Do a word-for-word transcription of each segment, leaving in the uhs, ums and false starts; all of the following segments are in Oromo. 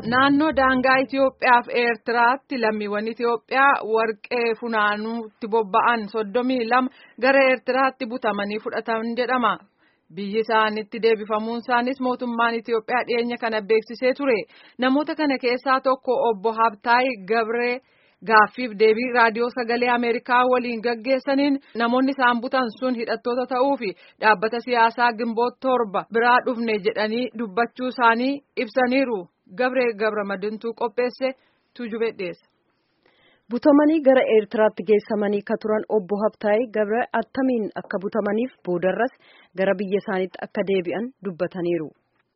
Naannoo daangaa Itoophiyaa fi Eertiraatti lammiiwwan Itoophiyaa warqee funaanuutti bobba'an soddomii lama gara Eertiraatti butamanii fudhataman jedhama. Biyyi isaanitti deebifamuun isaanis mootummaan Itoophiyaa dhiyeenya kana beeksisee ture. Namoota kana keessaa tokko obbo Habtaay Gabree gaaffiif deebii raadiyoo sagalee Ameerikaa waliin gaggeessaniin namoonni isaan butan sun hidhattoota ta'uu fi dhaabbata siyaasaa Gimboot torba biraa dhufne jedhanii dubbachuu isaanii ibsaniiru. Gabree Gabramadintuu qopheesse Tuujubee dhiyeessa. Butamanii gara Eertiraatti geessamanii ka turan obbo Habtaay Gabree attamiin akka butamaniif boodarras gara biyya isaaniitti akka deebi'an dubbataniiru.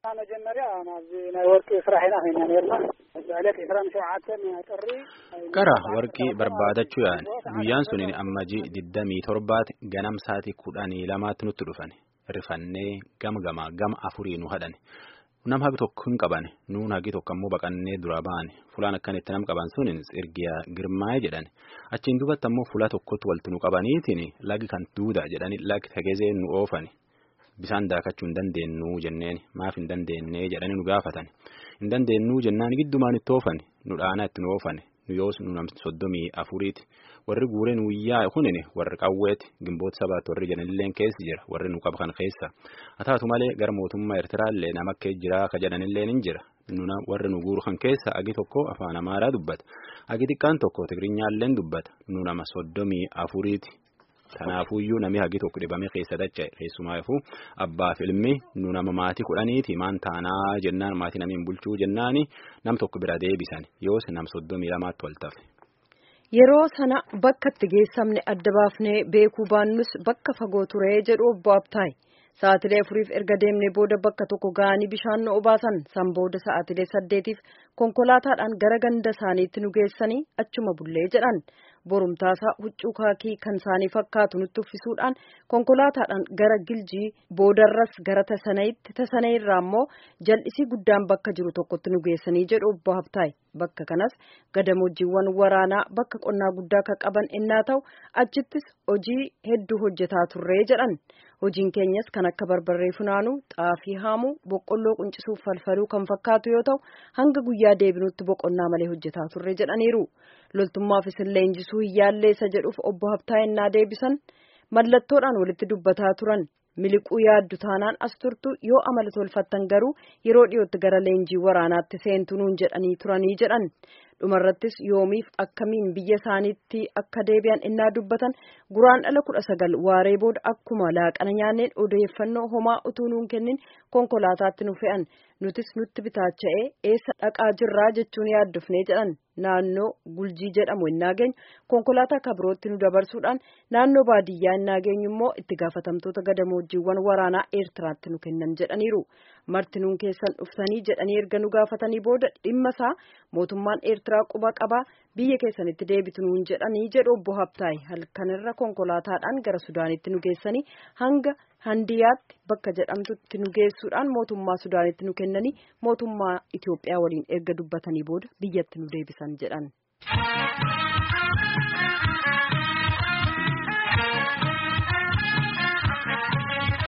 Gara warqii barbaadachuu yaa'an guyyaan suniin ammajii digdamii torbaatti ganam sa'aatii kudhanii lamaatti nutti dhufan rifannee gama gamaa gama afurii nu hadhan. Nam hagi tokko hin qaban nuun hagi tokko ammoo baqannee dura ba'an fulaan akkanitti nam qaban sunin Tsirgiyaa Girmaa'ee jedhan achiin duubatti ammoo fulaa tokkotti waltu nu qabaniitiin lagi kan duuda jedhanii lagi tagezee nu oofan bisaan daakachuu hin dandeenyu jenneen maaf hin dandeenye jedhanii nu gaafatan hin dandeenyu jennaan giddumaan itti oofan nu dhaanaa itti nu oofan nu yoos nu namti soddomii afuriiti warri guureen wuyyaa kunin warri qawweeti Gimboot sabaatti warri jedhanilleen keessi jira warri nu qaban keessa ataatu malee gara mootummaa Eertiraallee nama akkee jira ka jedhanilleen hin jira nuna warri nu guuru kan keessa agi tokko afaan Amaaraa dubbata agi xiqqaan tokko Tigirinyaalleen dubbata nu nama soddomii afuriiti. Kanaafuyyuu namni hagi tokko dhibamee keessa dacha'e keessumaafuu abbaaf ilmi nu nama maatii kudhaniiti maan taanaa jennaan maatii namiin bulchuu jennaani nam tokko bira deebisan yoos nam soddomii lamaatti wal tafe. Yeroo sana bakka itti geessamne adda baafnee beekuu baannus bakka fagoo ture jedhu obbo Habtaay. Sa'aatilee afuriif erga deemnee booda bakka tokko ga'anii bishaan nu obaasan san booda sa'aatilee saddeetiif konkolaataadhaan gara ganda isaaniitti nu geessanii achuma bullee jedhan. Borumtaasaa huccuu kaakii kan isaanii fakkaatu nutti uffisuudhaan konkolaataadhaan gara Giljii boodarras gara Tasaneetti Tasaneerraa immoo jal'isii guddaan bakka jiru tokkotti nu geessanii jedhu obbo Habtaay. Bakka kanas gadamoojiiwwan waraanaa bakka qonnaa guddaa kan qaban innaa ta'u achittis hojii hedduu hojjetaa turree jedhan. Hojiin keenyas kan akka barbarree funaanuu, xaafii haamuu, boqqolloo quncisuuf falfaluu kan fakkaatu yoo ta'u hanga guyyaa deebinutti boqonnaa malee hojjetaa turre jedhaniiru. Loltummaafis illee leenjisuu hin yaalleessa jedhuuf obbo Habtaay innaa deebisan mallattoodhaan walitti dubbataa turan. Miliquu yaaddu taanaan as turtu yoo amala tolfattan garuu yeroo dhiyootti gara leenjii waraanaatti seentu nuun jedhanii turanii jedhan. Dhumarrattis yoomiif akkamiin biyya isaaniitti akka deebi'an innaa dubbatan guraandhala kudha sagal waaree booda akkuma laaqana nyaanneen odeeffannoo homaa utuu nuun kennin konkolaataatti nu fe'an nutis nutti bitaacha'ee eessa dhaqaa jirraa jechuun yaaddofnee jedhan. Naannoo Guljii jedhamu innaa geenyu konkolaataa kabirootti nu dabarsuudhaan naannoo baadiyyaa innaa geenyu immoo itti gaafatamtoota gadamoojiiwwan waraanaa Eertiraatti nu kennan jedhaniiru. Marti nuun keessan dhuftanii jedhanii erga nu gaafatanii booda dhimma isaa mootummaan Eertiraa quba qabaa biyya keessanitti deebitu nuun jedhanii jedhu obbo Habtaay. Halkanirra konkolaataadhaan gara Sudaanitti nu geessanii hanga Handiyaatti bakka jedhamtutti nu geessuudhaan mootummaa Sudaanitti nu kennanii mootummaa Itoophiyaa waliin erga dubbatanii booda biyyatti nu deebisan jedhan.